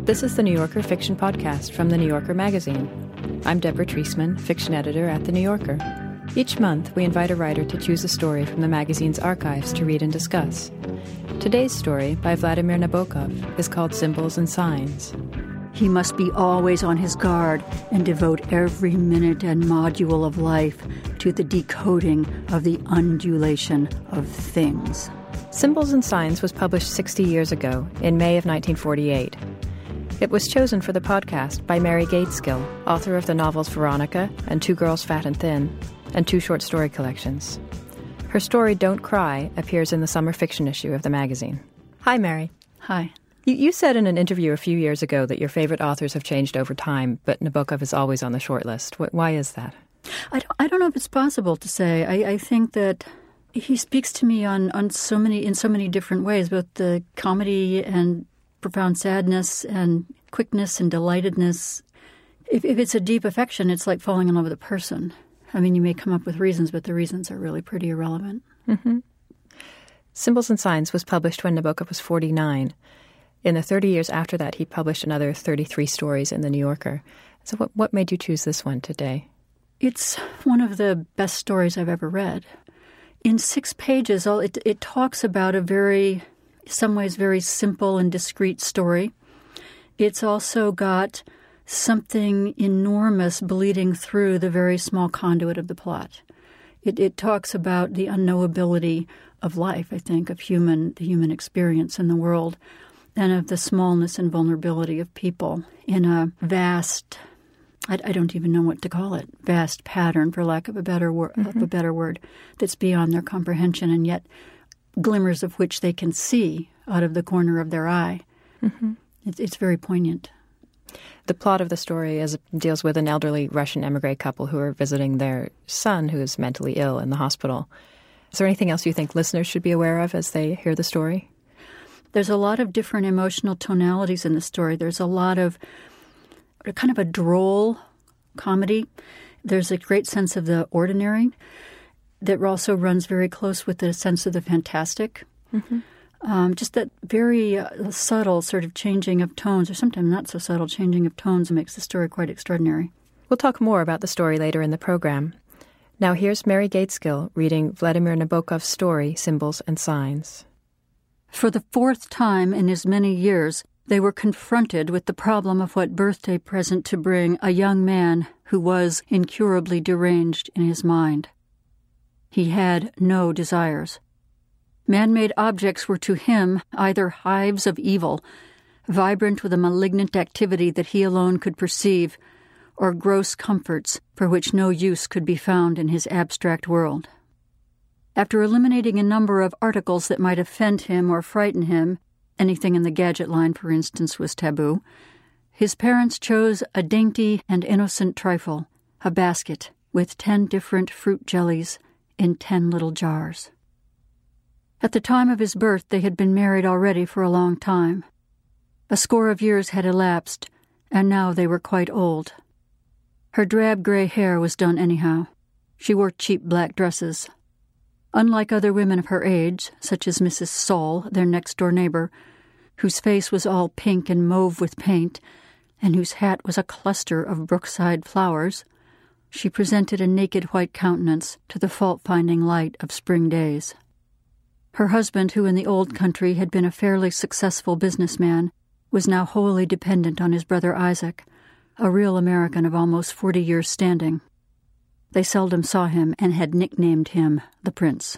This is the New Yorker Fiction Podcast from The New Yorker magazine. I'm Deborah Treisman, fiction editor at The New Yorker. Each month, we invite a writer to choose a story from the magazine's archives to read and discuss. Today's story, by Vladimir Nabokov, is called Symbols and Signs. He must be always on his guard and devote every minute and module of life to the decoding of the undulation of things. Symbols and Signs was published 60 years ago, in May of 1948. It was chosen for the podcast by Mary Gaitskill, author of the novels Veronica and Two Girls Fat and Thin, and two short story collections. Her story, Don't Cry, appears in the summer fiction issue of the magazine. Hi, Mary. Hi. You said in an interview a few years ago that your favorite authors have changed over time, but Nabokov is always on the short list. Why is that? I don't know if it's possible to say. I think that he speaks to me in so many different ways, both the comedy and profound sadness and quickness and delightedness. If it's a deep affection, it's like falling in love with a person. I mean, you may come up with reasons, but the reasons are really pretty irrelevant. Mm-hmm. Symbols and Signs was published when Nabokov was 49. In the 30 years after that, he published another 33 stories in The New Yorker. So what made you choose this one today? It's one of the best stories I've ever read. In 6 pages, it talks about in some ways, very simple and discreet story. It's also got something enormous bleeding through the very small conduit of the plot. It talks about the unknowability of life, I think, of the human experience in the world, and of the smallness and vulnerability of people in a vast, I don't even know what to call it, vast pattern, for lack of a better word, that's beyond their comprehension, and yet glimmers of which they can see out of the corner of their eye. Mm-hmm. It's very poignant. The plot of the story deals with an elderly Russian emigre couple who are visiting their son who is mentally ill in the hospital. Is there anything else you think listeners should be aware of as they hear the story? There's a lot of different emotional tonalities in the story. There's a lot of kind of a droll comedy. There's a great sense of the ordinary that also runs very close with the sense of the fantastic. Mm-hmm. Just that very subtle sort of changing of tones, or sometimes not so subtle changing of tones, makes the story quite extraordinary. We'll talk more about the story later in the program. Now here's Mary Gaitskill reading Vladimir Nabokov's story, Symbols and Signs. For the 4th time in as many years, they were confronted with the problem of what birthday present to bring a young man who was incurably deranged in his mind. He had no desires. Man-made objects were to him either hives of evil, vibrant with a malignant activity that he alone could perceive, or gross comforts for which no use could be found in his abstract world. After eliminating a number of articles that might offend him or frighten him, anything in the gadget line, for instance, was taboo, his parents chose a dainty and innocent trifle, a basket with 10 different fruit jellies in 10 little jars. At the time of his birth, they had been married already for a long time. A score of years had elapsed, and now they were quite old. Her drab gray hair was done anyhow. She wore cheap black dresses. Unlike other women of her age, such as Mrs. Saul, their next-door neighbor, whose face was all pink and mauve with paint, and whose hat was a cluster of brookside flowers, she presented a naked white countenance to the fault-finding light of spring days. Her husband, who in the old country had been a fairly successful businessman, was now wholly dependent on his brother Isaac, a real American of almost 40 years' standing. They seldom saw him and had nicknamed him the Prince.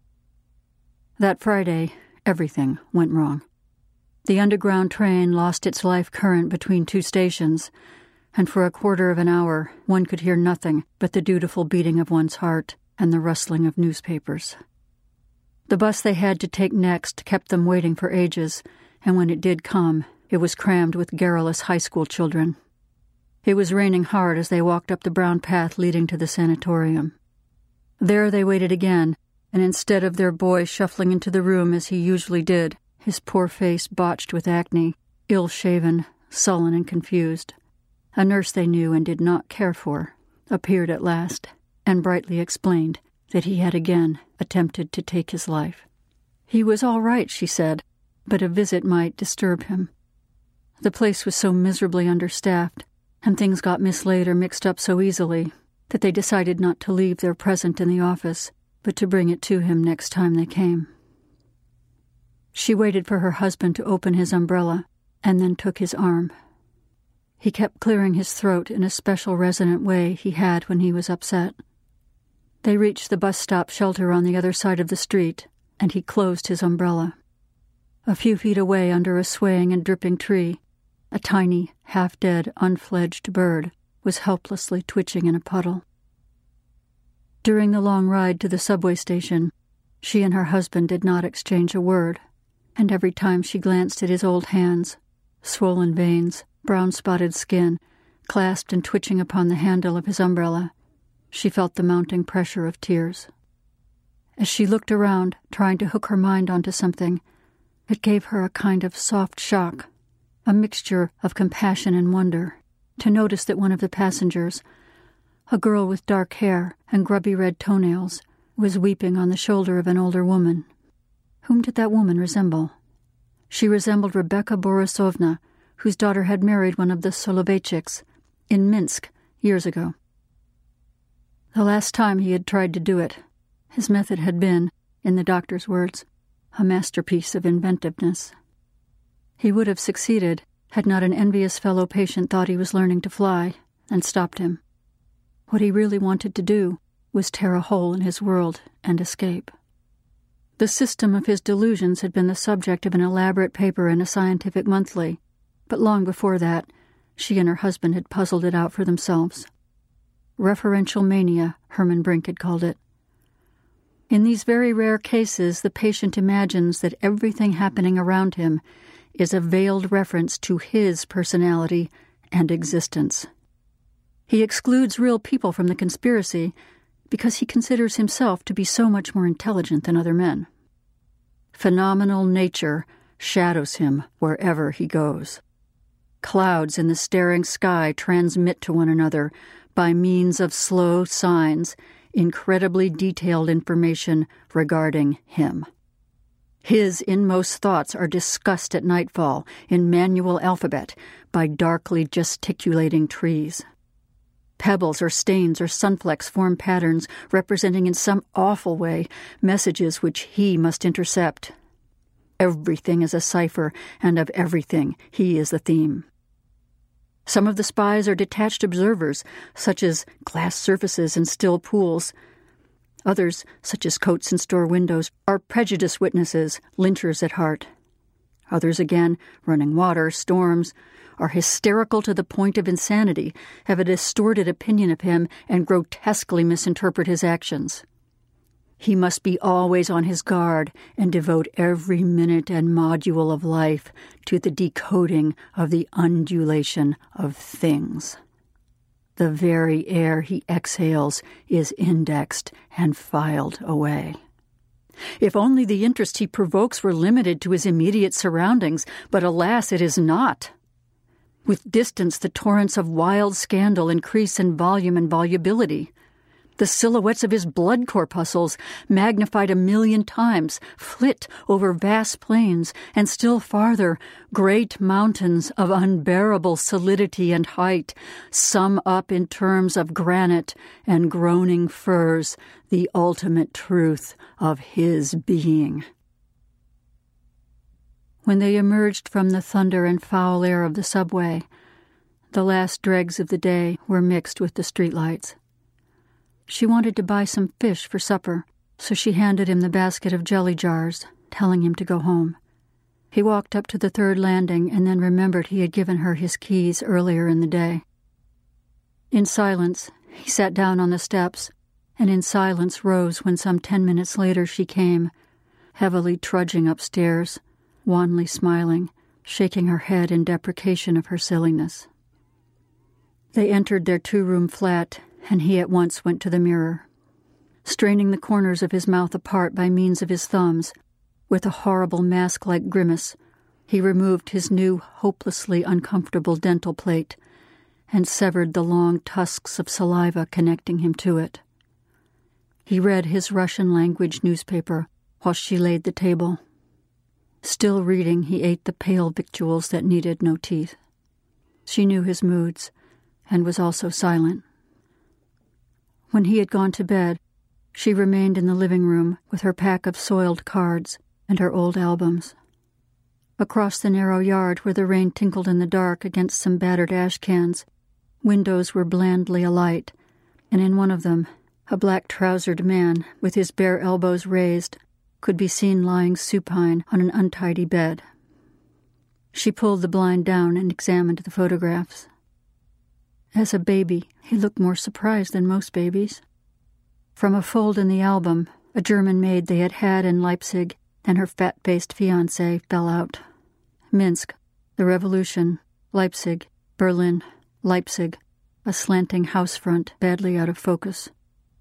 That Friday, everything went wrong. The underground train lost its life current between 2 stations, and for a quarter of an hour one could hear nothing but the dutiful beating of one's heart and the rustling of newspapers. The bus they had to take next kept them waiting for ages, and when it did come, it was crammed with garrulous high school children. It was raining hard as they walked up the brown path leading to the sanatorium. There they waited again, and instead of their boy shuffling into the room as he usually did, his poor face botched with acne, ill-shaven, sullen and confused, a nurse they knew and did not care for appeared at last and brightly explained that he had again attempted to take his life. He was all right, she said, but a visit might disturb him. The place was so miserably understaffed, and things got mislaid or mixed up so easily that they decided not to leave their present in the office, but to bring it to him next time they came. She waited for her husband to open his umbrella, and then took his arm. He kept clearing his throat in a special resonant way he had when he was upset. They reached the bus stop shelter on the other side of the street, and he closed his umbrella. A few feet away under a swaying and dripping tree, a tiny, half-dead, unfledged bird was helplessly twitching in a puddle. During the long ride to the subway station, she and her husband did not exchange a word, and every time she glanced at his old hands, swollen veins, brown-spotted skin, clasped and twitching upon the handle of his umbrella, she felt the mounting pressure of tears. As she looked around, trying to hook her mind onto something, it gave her a kind of soft shock, a mixture of compassion and wonder, to notice that one of the passengers, a girl with dark hair and grubby red toenails, was weeping on the shoulder of an older woman. Whom did that woman resemble? She resembled Rebecca Borisovna, whose daughter had married one of the Soloveitchiks in Minsk years ago. The last time he had tried to do it, his method had been, in the doctor's words, a masterpiece of inventiveness. He would have succeeded had not an envious fellow patient thought he was learning to fly and stopped him. What he really wanted to do was tear a hole in his world and escape. The system of his delusions had been the subject of an elaborate paper in a scientific monthly, but long before that, she and her husband had puzzled it out for themselves. Referential mania, Herman Brink had called it. In these very rare cases, the patient imagines that everything happening around him is a veiled reference to his personality and existence. He excludes real people from the conspiracy because he considers himself to be so much more intelligent than other men. Phenomenal nature shadows him wherever he goes. Clouds in the staring sky transmit to one another, by means of slow signs, incredibly detailed information regarding him. His inmost thoughts are discussed at nightfall in manual alphabet by darkly gesticulating trees. Pebbles or stains or sunflecks form patterns representing in some awful way messages which he must intercept. Everything is a cipher, and of everything he is the theme. Some of the spies are detached observers, such as glass surfaces and still pools. Others, such as coats and store windows, are prejudiced witnesses, lynchers at heart. Others again, running water, storms, are hysterical to the point of insanity, have a distorted opinion of him, and grotesquely misinterpret his actions. He must be always on his guard and devote every minute and module of life to the decoding of the undulation of things. The very air he exhales is indexed and filed away. If only the interest he provokes were limited to his immediate surroundings, but alas, it is not. With distance, the torrents of wild scandal increase in volume and volubility. The silhouettes of his blood corpuscles, magnified 1,000,000 times, flit over vast plains, and still farther, great mountains of unbearable solidity and height sum up in terms of granite and groaning firs the ultimate truth of his being. When they emerged from the thunder and foul air of the subway, the last dregs of the day were mixed with the streetlights. She wanted to buy some fish for supper, so she handed him the basket of jelly jars, telling him to go home. He walked up to the third landing and then remembered he had given her his keys earlier in the day. In silence, he sat down on the steps, and in silence rose when some 10 minutes later she came, heavily trudging upstairs, wanly smiling, shaking her head in deprecation of her silliness. They entered their 2-room flat, and he at once went to the mirror. Straining the corners of his mouth apart by means of his thumbs, with a horrible mask-like grimace, he removed his new, hopelessly uncomfortable dental plate and severed the long tusks of saliva connecting him to it. He read his Russian-language newspaper while she laid the table. Still reading, he ate the pale victuals that needed no teeth. She knew his moods, and was also silent. When he had gone to bed, she remained in the living room with her pack of soiled cards and her old albums. Across the narrow yard where the rain tinkled in the dark against some battered ash cans, windows were blandly alight, and in one of them, a black-trousered man with his bare elbows raised could be seen lying supine on an untidy bed. She pulled the blind down and examined the photographs. As a baby, he looked more surprised than most babies. From a fold in the album, a German maid they had had in Leipzig and her fat-faced fiancé fell out. Minsk, the Revolution, Leipzig, Berlin, Leipzig, a slanting house front badly out of focus.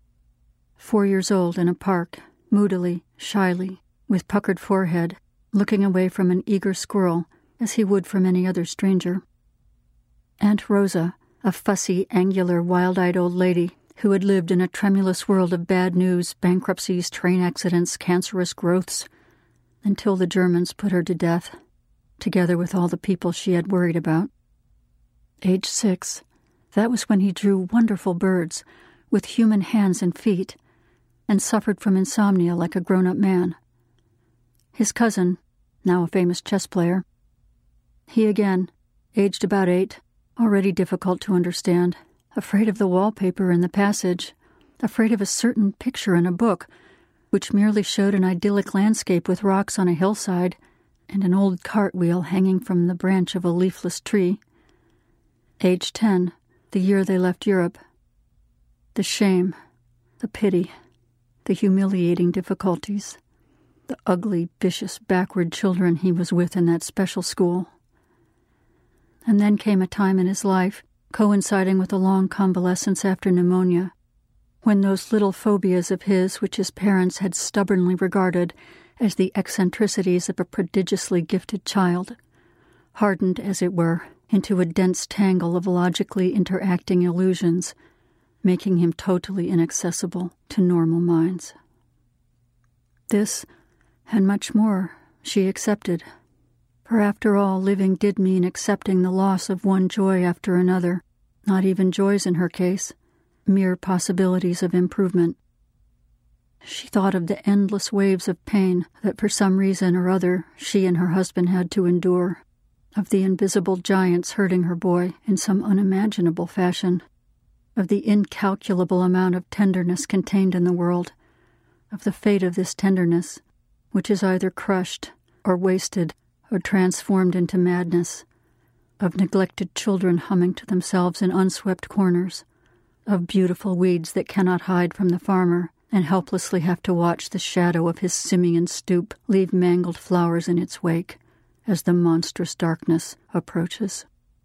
4 years old in a park, moodily, shyly, with puckered forehead, looking away from an eager squirrel as he would from any other stranger. Aunt Rosa, a fussy, angular, wild-eyed old lady who had lived in a tremulous world of bad news, bankruptcies, train accidents, cancerous growths, until the Germans put her to death, together with all the people she had worried about. Age 6, that was when he drew wonderful birds with human hands and feet, and suffered from insomnia like a grown-up man. His cousin, now a famous chess player, he again, aged about 8, already difficult to understand, afraid of the wallpaper in the passage, afraid of a certain picture in a book, which merely showed an idyllic landscape with rocks on a hillside and an old cartwheel hanging from the branch of a leafless tree. Age 10, the year they left Europe. The shame, the pity, the humiliating difficulties, the ugly, vicious, backward children he was with in that special school. And then came a time in his life, coinciding with a long convalescence after pneumonia, when those little phobias of his which his parents had stubbornly regarded as the eccentricities of a prodigiously gifted child, hardened, as it were, into a dense tangle of logically interacting illusions, making him totally inaccessible to normal minds. This, and much more, she accepted. For after all, living did mean accepting the loss of one joy after another, not even joys in her case, mere possibilities of improvement. She thought of the endless waves of pain that for some reason or other she and her husband had to endure, of the invisible giants hurting her boy in some unimaginable fashion, of the incalculable amount of tenderness contained in the world, of the fate of this tenderness, which is either crushed or wasted or transformed into madness, of neglected children humming to themselves in unswept corners, of beautiful weeds that cannot hide from the farmer and helplessly have to watch the shadow of his simian stoop leave mangled flowers in its wake as the monstrous darkness approaches.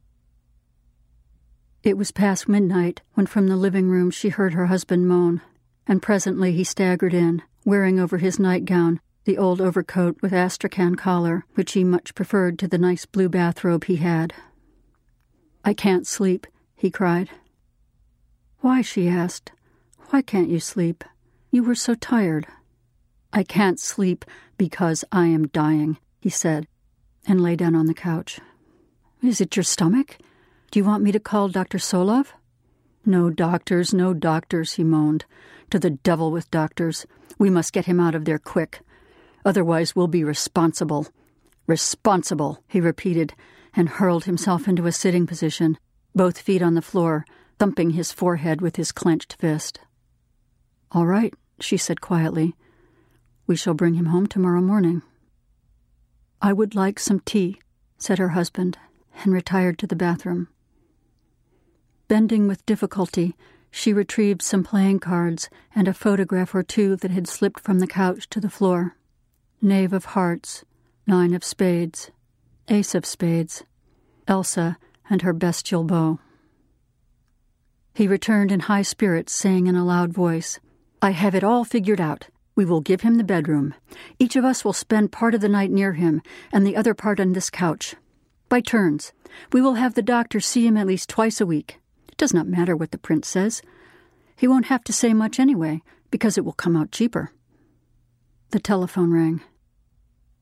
It was past midnight when from the living room she heard her husband moan, and presently he staggered in, wearing over his nightgown the old overcoat with astrakhan collar, which he much preferred to the nice blue bathrobe he had. "I can't sleep," he cried. "Why?" she asked. "Why can't you sleep? You were so tired." "I can't sleep because I am dying," he said, and lay down on the couch. "Is it your stomach? Do you want me to call Dr. Solov?" No doctors," he moaned. "To the devil with doctors. We must get him out of there quick. Otherwise we'll be responsible." "Responsible," he repeated, and hurled himself into a sitting position, both feet on the floor, thumping his forehead with his clenched fist. "All right," she said quietly. "We shall bring him home tomorrow morning." "I would like some tea," said her husband, and retired to the bathroom. Bending with difficulty, she retrieved some playing cards and a photograph or two that had slipped from the couch to the floor. Knave of hearts, 9 of spades, ace of spades, Elsa and her bestial bow. He returned in high spirits, saying in a loud voice, "I have it all figured out. We will give him the bedroom. Each of us will spend part of the night near him, and the other part on this couch. By turns. We will have the doctor see him at least twice a week. It does not matter what the prince says. He won't have to say much anyway, because it will come out cheaper." The telephone rang.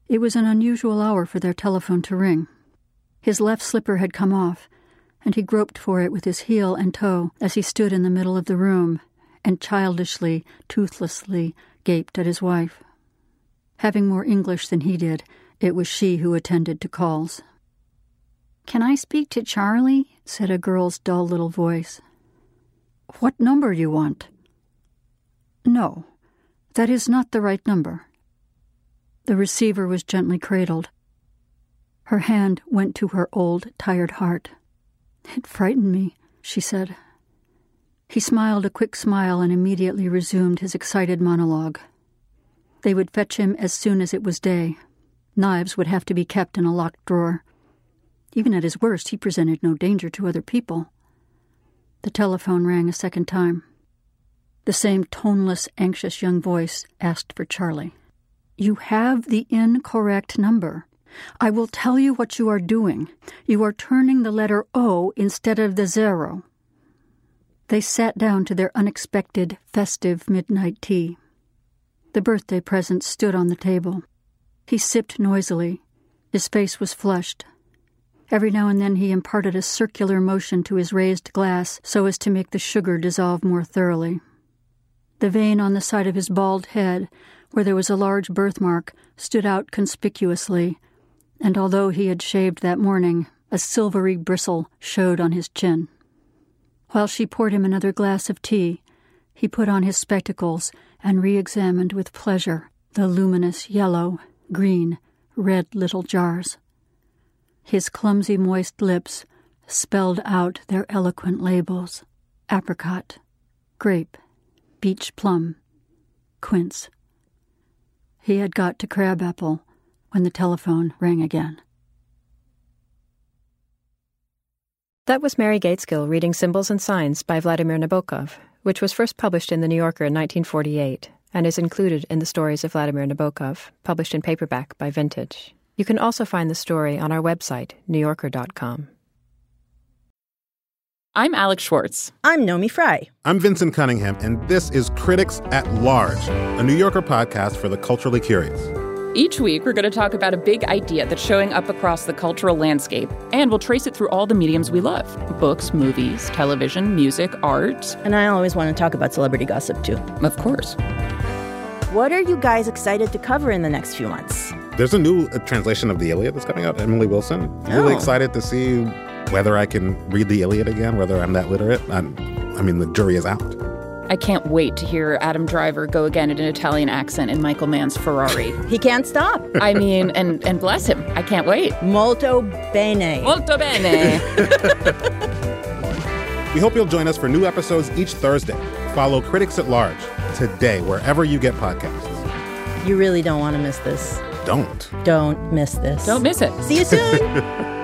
It was an unusual hour for their telephone to ring. His left slipper had come off, and he groped for it with his heel and toe as he stood in the middle of the room and childishly, toothlessly gaped at his wife. Having more English than he did, it was she who attended to calls. "Can I speak to Charlie?" said a girl's dull little voice. "What number you want?" "No, that is not the right number." The receiver was gently cradled. Her hand went to her old, tired heart. "It frightened me," she said. He smiled a quick smile and immediately resumed his excited monologue. They would fetch him as soon as it was day. Knives would have to be kept in a locked drawer. Even at his worst, he presented no danger to other people. The telephone rang a second time. The same toneless, anxious young voice asked for Charlie. "You have the incorrect number. I will tell you what you are doing. You are turning the letter O instead of the 0. They sat down to their unexpected, festive midnight tea. The birthday present stood on the table. He sipped noisily. His face was flushed. Every now and then he imparted a circular motion to his raised glass so as to make the sugar dissolve more thoroughly. The vein on the side of his bald head, where there was a large birthmark, stood out conspicuously, and although he had shaved that morning, a silvery bristle showed on his chin. While she poured him another glass of tea, he put on his spectacles and re-examined with pleasure the luminous yellow, green, red little jars. His clumsy moist lips spelled out their eloquent labels: apricot, grape, beach plum, quince. He had got to crabapple when the telephone rang again. That was Mary Gaitskill reading Symbols and Signs by Vladimir Nabokov, which was first published in The New Yorker in 1948 and is included in the Stories of Vladimir Nabokov, published in paperback by Vintage. You can also find the story on our website, newyorker.com. I'm Alex Schwartz. I'm Nomi Fry. I'm Vincent Cunningham, and this is Critics at Large, a New Yorker podcast for the culturally curious. Each week, we're going to talk about a big idea that's showing up across the cultural landscape, and we'll trace it through all the mediums we love: books, movies, television, music, art. And I always want to talk about celebrity gossip, too. Of course. What are you guys excited to cover in the next few months? There's a new translation of the Iliad that's coming out, Emily Wilson. Really excited to see whether I can read the Iliad again, whether I'm that literate. I mean, the jury is out. I can't wait to hear Adam Driver go again in an Italian accent in Michael Mann's Ferrari. He can't stop. I mean, and bless him. I can't wait. Molto bene. Molto bene. We hope you'll join us for new episodes each Thursday. Follow Critics at Large today, wherever you get podcasts. You really don't want to miss this. Don't miss this. Don't miss it. See you soon.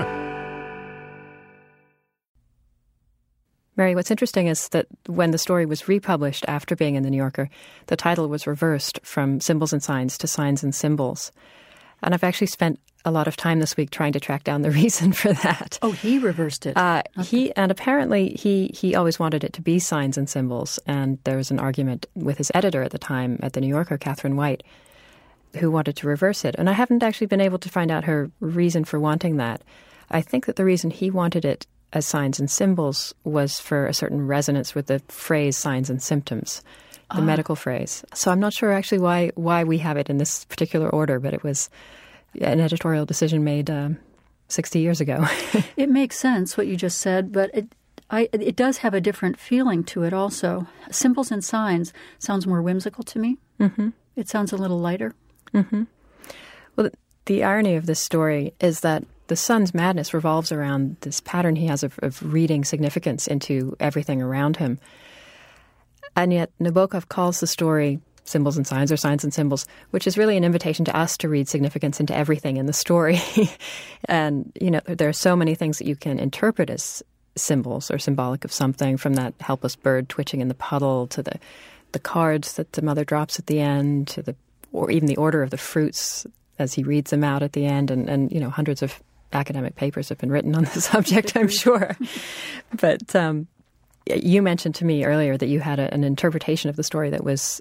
Mary, what's interesting is that when the story was republished after being in The New Yorker, the title was reversed from Symbols and Signs to Signs and Symbols. And I've actually spent a lot of time this week trying to track down the reason for that. Oh, he reversed it. Apparently he always wanted it to be Signs and Symbols. And there was an argument with his editor at the time at The New Yorker, Catherine White, who wanted to reverse it. And I haven't actually been able to find out her reason for wanting that. I think that the reason he wanted it as Signs and Symbols was for a certain resonance with the phrase signs and symptoms, the medical phrase. So I'm not sure actually why we have it in this particular order, but it was an editorial decision made 60 years ago. It makes sense what you just said, but it does have a different feeling to it also. Symbols and Signs sounds more whimsical to me. Mm-hmm. It sounds a little lighter. Mm-hmm. Well, the irony of this story is that the son's madness revolves around this pattern he has of reading significance into everything around him. And yet Nabokov calls the story Symbols and Signs or Signs and Symbols, which is really an invitation to us to read significance into everything in the story. And, there are so many things that you can interpret as symbols or symbolic of something, from that helpless bird twitching in the puddle to the cards that the mother drops at the end, or even the order of the fruits as he reads them out at the end. And hundreds of academic papers have been written on the subject, I'm sure. But you mentioned to me earlier that you had an interpretation of the story that was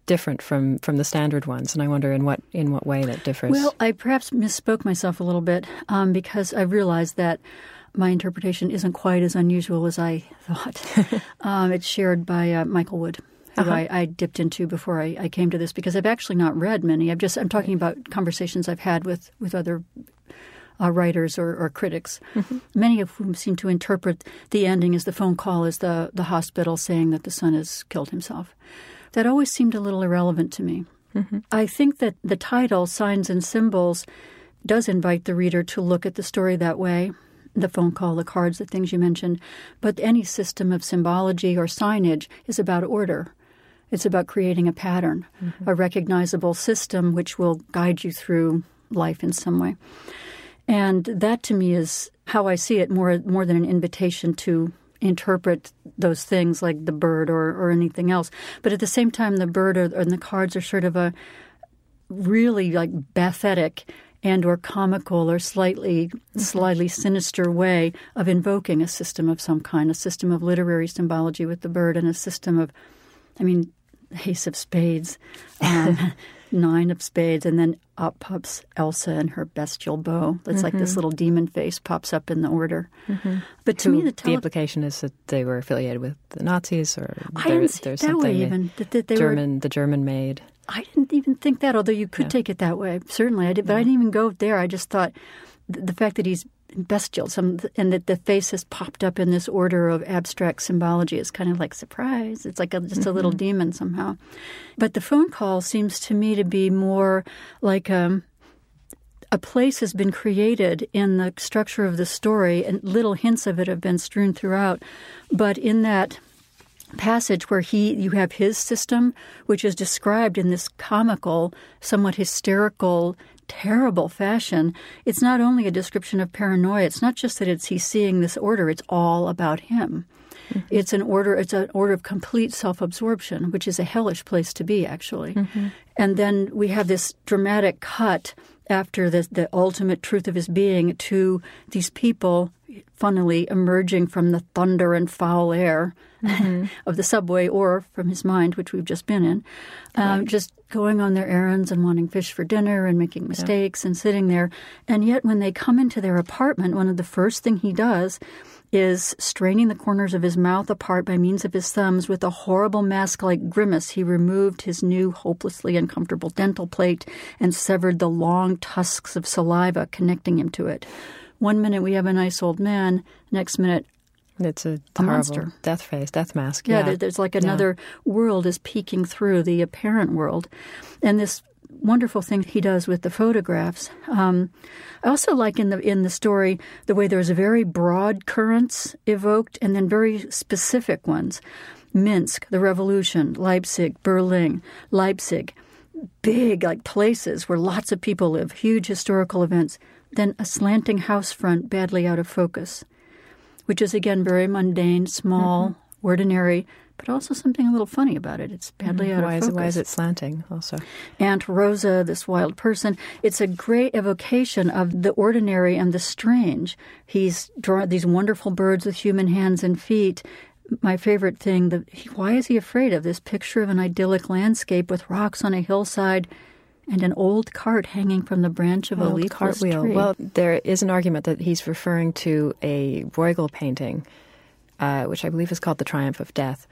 different from the standard ones, and I wonder in what way that differs. Well, I perhaps misspoke myself a little bit because I realized that my interpretation isn't quite as unusual as I thought. It's shared by Michael Wood, who I dipped into before I came to this, because I've actually not read many. I'm talking about conversations I've had with other writers or critics, many of whom seem to interpret the ending as the phone call as the hospital saying that the son has killed himself. That always seemed a little irrelevant to me. I think that the title, Signs and Symbols, does invite the reader to look at the story that way. The phone call, the cards, the things you mentioned. But any system of symbology or signage is about order. It's about creating a pattern, a recognizable system which will guide you through life in some way. And that, to me, is how I see it, more than an invitation to interpret those things like the bird or anything else. But at the same time, the bird and the cards are sort of a really like pathetic and or comical or slightly sinister way of invoking a system of some kind, a system of literary symbology with the bird, and a system of, ace of spades, 9 of spades, and then up pops Elsa and her bestial bow. It's like this little demon face pops up in the order. But to me, the implication is that they were affiliated with the Nazis, or I didn't see it that way even. The German maid. I didn't even think that, although you could take it that way. Certainly, I did, but I didn't even go there. I just thought the fact that he's bestial, and that the face has popped up in this order of abstract symbology is kind of like surprise. It's like just a little demon somehow. But the phone call seems to me to be more like a place has been created in the structure of the story, and little hints of it have been strewn throughout. But in that passage where you have his system, which is described in this comical, somewhat hysterical, terrible fashion, it's not only a description of paranoia. It's not just that he's seeing this order. It's all about him. It's an order of complete self-absorption, which is a hellish place to be, actually. And then we have this dramatic cut after the ultimate truth of his being to these people, funnily emerging from the thunder and foul air of the subway, or from his mind, which we've just been in, just going on their errands and wanting fish for dinner and making mistakes and sitting there. And yet when they come into their apartment, one of the first thing he does is straining the corners of his mouth apart by means of his thumbs with a horrible mask-like grimace. He removed his new, hopelessly uncomfortable dental plate and severed the long tusks of saliva connecting him to it. One minute we have a nice old man, next minute it's a monster. Death mask. Yeah, there's like another world is peeking through the apparent world. And this wonderful thing he does with the photographs. I also like in the story the way there's very broad currents evoked and then very specific ones. Minsk, the revolution, Leipzig, Berlin, Leipzig, big like places where lots of people live, huge historical events. Then a slanting house front badly out of focus, which is again very mundane, small, ordinary, but also something a little funny about it. It's badly out of focus. Why is it slanting also? Aunt Rosa, this wild person, it's a great evocation of the ordinary and the strange. He's drawn these wonderful birds with human hands and feet. My favorite thing, why is he afraid of this picture of an idyllic landscape with rocks on a hillside and an old cart hanging from the branch of a leafless cartwheel tree? Well, there is an argument that he's referring to a Bruegel painting, which I believe is called The Triumph of Death,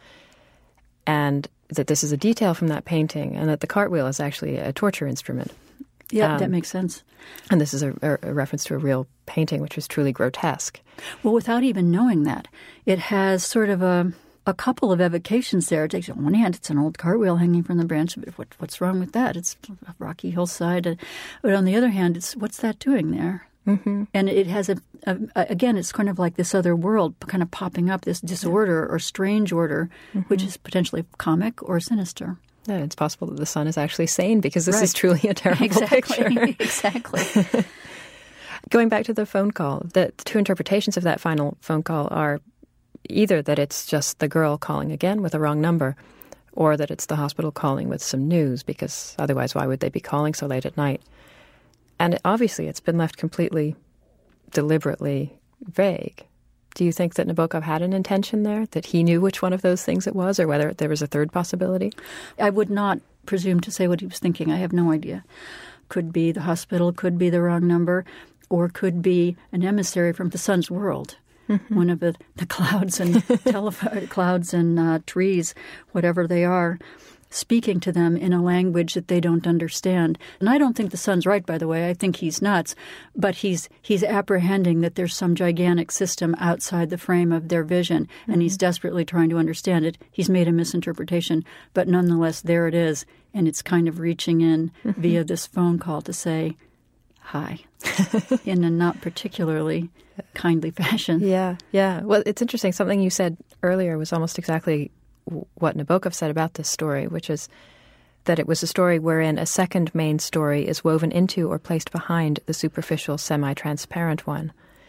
and that this is a detail from that painting, and that the cartwheel is actually a torture instrument. Yeah, that makes sense. And this is a reference to a real painting, which is truly grotesque. Well, without even knowing that, it has sort of a couple of evocations there. It takes on one hand, it's an old cartwheel hanging from the branch of it. What's wrong with that? It's a rocky hillside. But on the other hand, it's what's that doing there? And it has again, it's kind of like this other world kind of popping up, this disorder or strange order, which is potentially comic or sinister. Yeah, it's possible that the son is actually sane because this is truly a terrible picture. Exactly. Going back to the phone call, the two interpretations of that final phone call are either that it's just the girl calling again with a wrong number, or that it's the hospital calling with some news, because otherwise why would they be calling so late at night? And obviously it's been left completely, deliberately vague. Do you think that Nabokov had an intention there, that he knew which one of those things it was, or whether there was a third possibility? I would not presume to say what he was thinking. I have no idea. Could be the hospital, could be the wrong number, or could be an emissary from the sun's world. Mm-hmm. One of the clouds and clouds and trees, whatever they are, speaking to them in a language that they don't understand. And I don't think the son's right, by the way. I think he's nuts. But he's apprehending that there's some gigantic system outside the frame of their vision, and he's desperately trying to understand it. He's made a misinterpretation, but nonetheless, there it is. And it's kind of reaching in via this phone call to say hi in a not particularly kindly fashion. Yeah. Well, it's interesting. Something you said earlier was almost exactly what Nabokov said about this story, which is that it was a story wherein a second main story is woven into or placed behind the superficial, semi-transparent one.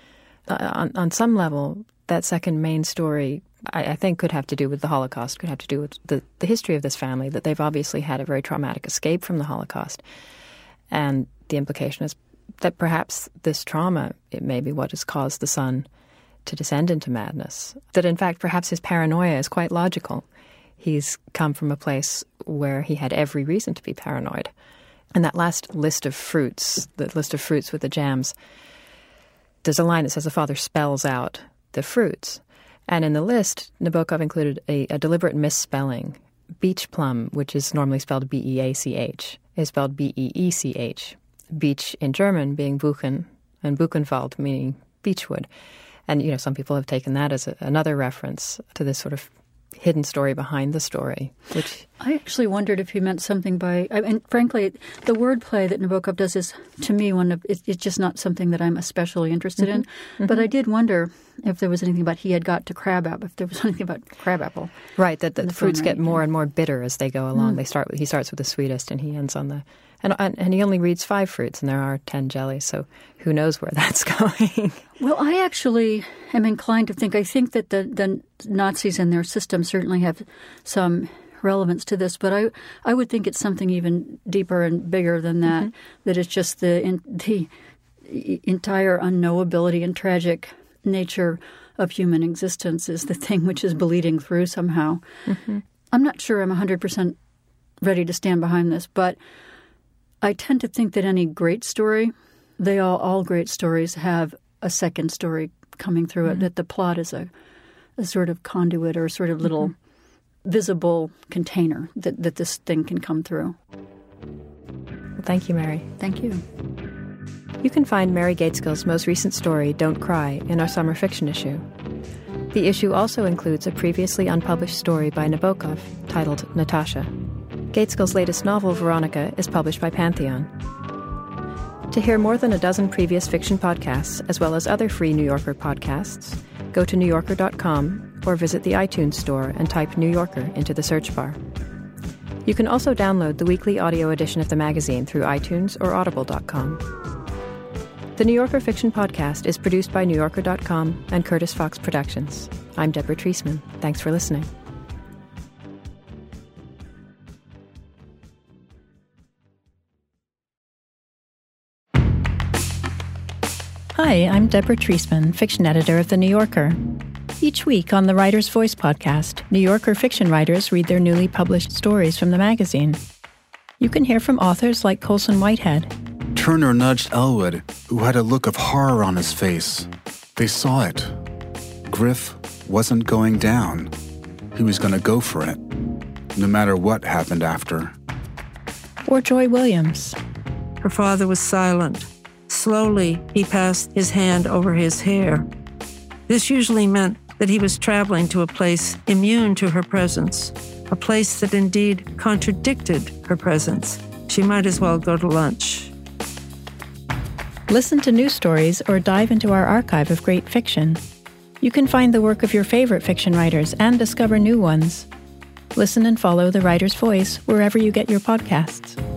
On some level, that second main story, I think, could have to do with the Holocaust, could have to do with the history of this family, that they've obviously had a very traumatic escape from the Holocaust. And the implication is that perhaps this trauma, it may be what has caused the son to descend into madness. That, in fact, perhaps his paranoia is quite logical. He's come from a place where he had every reason to be paranoid. And that last list of fruits, the list of fruits with the jams, there's a line that says the father spells out the fruits. And in the list, Nabokov included a deliberate misspelling. Beech plum, which is normally spelled B-E-A-C-H, is spelled B-E-E-C-H. Beech in German being Buchen, and Buchenwald meaning beechwood. And, some people have taken that as another reference to this sort of hidden story behind the story, which... I actually wondered if he meant something by... And frankly, the wordplay that Nabokov does is, to me, it's just not something that I'm especially interested in. Mm-hmm. But I did wonder if there was anything about he had got to crabapple, if there was anything about crabapple. Right, that the fruits get more and more bitter as they go along. He starts with the sweetest and he ends on the... And he only reads 5 fruits, and there are 10 jellies, so who knows where that's going. Well, I actually am inclined to think, I think that the Nazis and their system certainly have some relevance to this, but I would think it's something even deeper and bigger than that, that it's just the entire unknowability and tragic nature of human existence is the thing which is bleeding through somehow. Mm-hmm. I'm not sure I'm 100% ready to stand behind this, but I tend to think that any great story, all great stories have a second story coming through it, that the plot is a sort of conduit or a sort of little visible container that this thing can come through. Well, thank you, Mary. Thank you. You can find Mary Gaitskell's most recent story, Don't Cry, in our summer fiction issue. The issue also includes a previously unpublished story by Nabokov titled Natasha. Gaitskell's latest novel, Veronica, is published by Pantheon. To hear more than a dozen previous fiction podcasts, as well as other free New Yorker podcasts, go to newyorker.com or visit the iTunes store and type New Yorker into the search bar. You can also download the weekly audio edition of the magazine through iTunes or audible.com. The New Yorker Fiction Podcast is produced by newyorker.com and Curtis Fox Productions. I'm Deborah Treisman. Thanks for listening. Hi, I'm Deborah Treisman, fiction editor of The New Yorker. Each week on the Writer's Voice podcast, New Yorker fiction writers read their newly published stories from the magazine. You can hear from authors like Colson Whitehead. Turner nudged Elwood, who had a look of horror on his face. They saw it. Griff wasn't going down. He was going to go for it, no matter what happened after. Or Joy Williams. Her father was silent. Slowly, he passed his hand over his hair. This usually meant that he was traveling to a place immune to her presence, a place that indeed contradicted her presence. She might as well go to lunch. Listen to new stories or dive into our archive of great fiction. You can find the work of your favorite fiction writers and discover new ones. Listen and follow The Writer's Voice wherever you get your podcasts.